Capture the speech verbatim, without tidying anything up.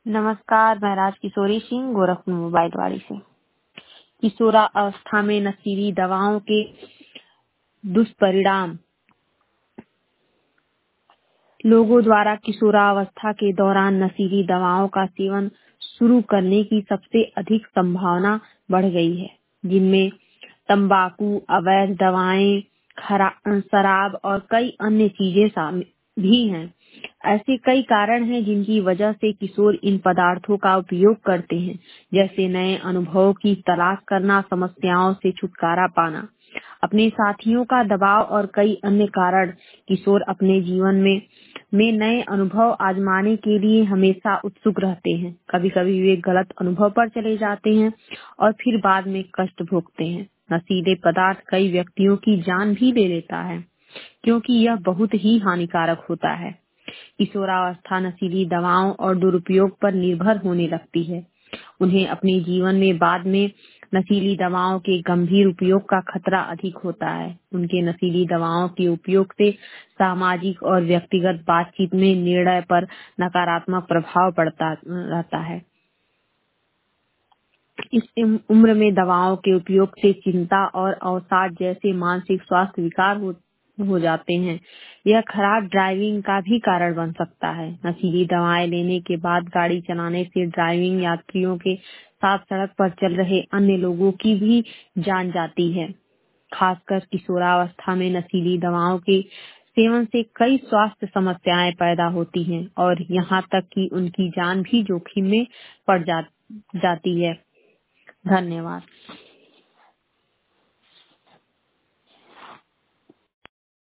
नमस्कार, मैं राज किशोरी सिंह गोरखपुर मोबाइल वाड़ी से। किशोरावस्था में नशीली दवाओं के दुष्परिणाम। लोगों द्वारा किशोरावस्था के दौरान नशीली दवाओं का सेवन शुरू करने की सबसे अधिक संभावना बढ़ गई है, जिनमें तंबाकू, अवैध दवाएं, खरा- शराब और कई अन्य चीजें शामिल भी हैं। ऐसे कई कारण हैं जिनकी वजह से किशोर इन पदार्थों का उपयोग करते हैं, जैसे नए अनुभवों की तलाश करना, समस्याओं से छुटकारा पाना, अपने साथियों का दबाव और कई अन्य कारण। किशोर अपने जीवन में में नए अनुभव आजमाने के लिए हमेशा उत्सुक रहते हैं। कभी कभी वे गलत अनुभव पर चले जाते हैं और फिर बाद में कष्ट भोगते हैं। नशीले पदार्थ कई व्यक्तियों की जान भी ले लेता है, क्योंकि यह बहुत ही हानिकारक होता है। किशोरावस्था नशीली दवाओं और दुरुपयोग पर निर्भर होने लगती है। उन्हें अपने जीवन में बाद में नशीली दवाओं के गंभीर उपयोग का खतरा अधिक होता है। उनके नशीली दवाओं के उपयोग से सामाजिक और व्यक्तिगत बातचीत में निर्णय पर नकारात्मक प्रभाव पड़ता रहता है। इस उम्र में दवाओं के उपयोग से चिंता और अवसाद जैसे मानसिक स्वास्थ्य विकार हो, हो जाते हैं। यह खराब ड्राइविंग का भी कारण बन सकता है। नशीली दवाएं लेने के बाद गाड़ी चलाने से ड्राइविंग यात्रियों के साथ सड़क पर चल रहे अन्य लोगों की भी जान जाती है। खासकर किशोरावस्था में नशीली दवाओं के सेवन से कई स्वास्थ्य समस्याएं पैदा होती हैं और यहाँ तक कि उनकी जान भी जोखिम में पड़ जा, जाती है। धन्यवाद।